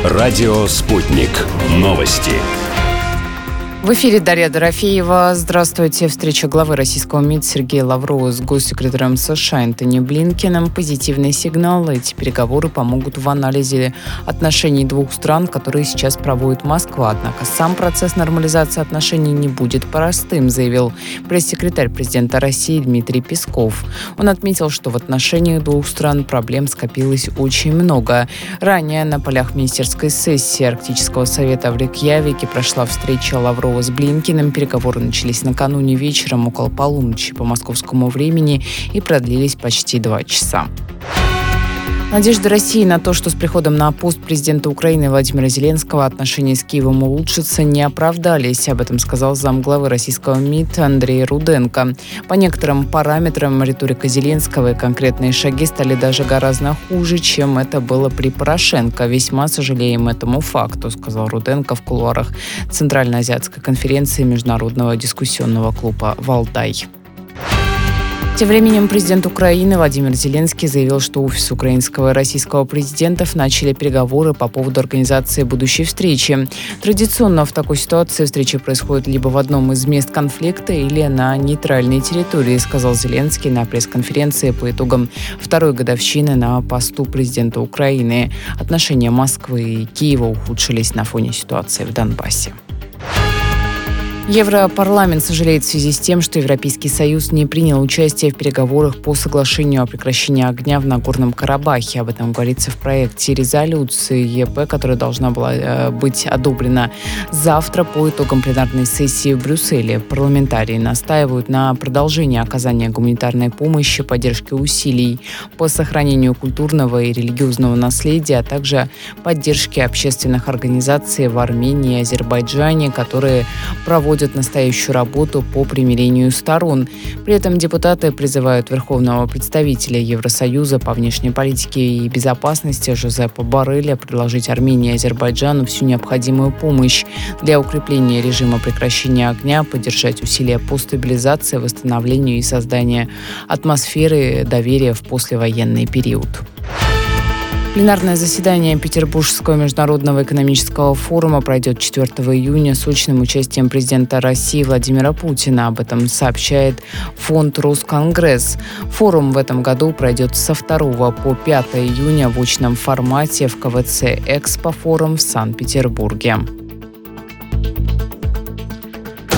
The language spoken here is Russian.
Радио «Спутник». Новости. В эфире Дарья Дорофеева. Здравствуйте. Встреча главы российского МИД Сергея Лаврова с госсекретарем США Энтони Блинкеном – позитивный сигнал. Эти переговоры помогут в анализе отношений двух стран, которые сейчас проводит Москва. Однако сам процесс нормализации отношений не будет простым, заявил пресс-секретарь президента России Дмитрий Песков. Он отметил, что в отношениях двух стран проблем скопилось очень много. Ранее на полях министерской сессии Арктического совета в Рейкьявике прошла встреча Лаврова с Блинкеном. Переговоры начались накануне вечером около полуночи по московскому времени и продлились почти 2 часа. Надежды России на то, что с приходом на пост президента Украины Владимира Зеленского отношения с Киевом улучшатся, не оправдались. Об этом сказал замглавы российского МИД Андрей Руденко. По некоторым параметрам риторика Зеленского и конкретные шаги стали даже гораздо хуже, чем это было при Порошенко. «Весьма сожалеем этому факту», сказал Руденко в кулуарах Центральноазиатской конференции Международного дискуссионного клуба «Валдай». Тем временем президент Украины Владимир Зеленский заявил, что офис украинского и российского президентов начали переговоры по поводу организации будущей встречи. Традиционно в такой ситуации встреча происходит либо в одном из мест конфликта или на нейтральной территории, сказал Зеленский на пресс-конференции по итогам второй годовщины на посту президента Украины. Отношения Москвы и Киева ухудшились на фоне ситуации в Донбассе. Европарламент сожалеет в связи с тем, что Европейский Союз не принял участие в переговорах по соглашению о прекращении огня в Нагорном Карабахе. Об этом говорится в проекте резолюции ЕП, которая должна была быть одобрена завтра по итогам пленарной сессии в Брюсселе. Парламентарии настаивают на продолжении оказания гуманитарной помощи, поддержке усилий по сохранению культурного и религиозного наследия, а также поддержке общественных организаций в Армении и Азербайджане, которые проводят настоящую работу по примирению сторон. При этом депутаты призывают верховного представителя Евросоюза по внешней политике и безопасности Жозепа Борреля предложить Армении и Азербайджану всю необходимую помощь для укрепления режима прекращения огня, поддержать усилия по стабилизации, восстановлению и созданию атмосферы доверия в послевоенный период. Пленарное заседание Петербургского международного экономического форума пройдет 4 июня с очным участием президента России Владимира Путина. Об этом сообщает фонд «Росконгресс». Форум в этом году пройдет со 2 по 5 июня в очном формате в КВЦ «Экспо-форум» в Санкт-Петербурге.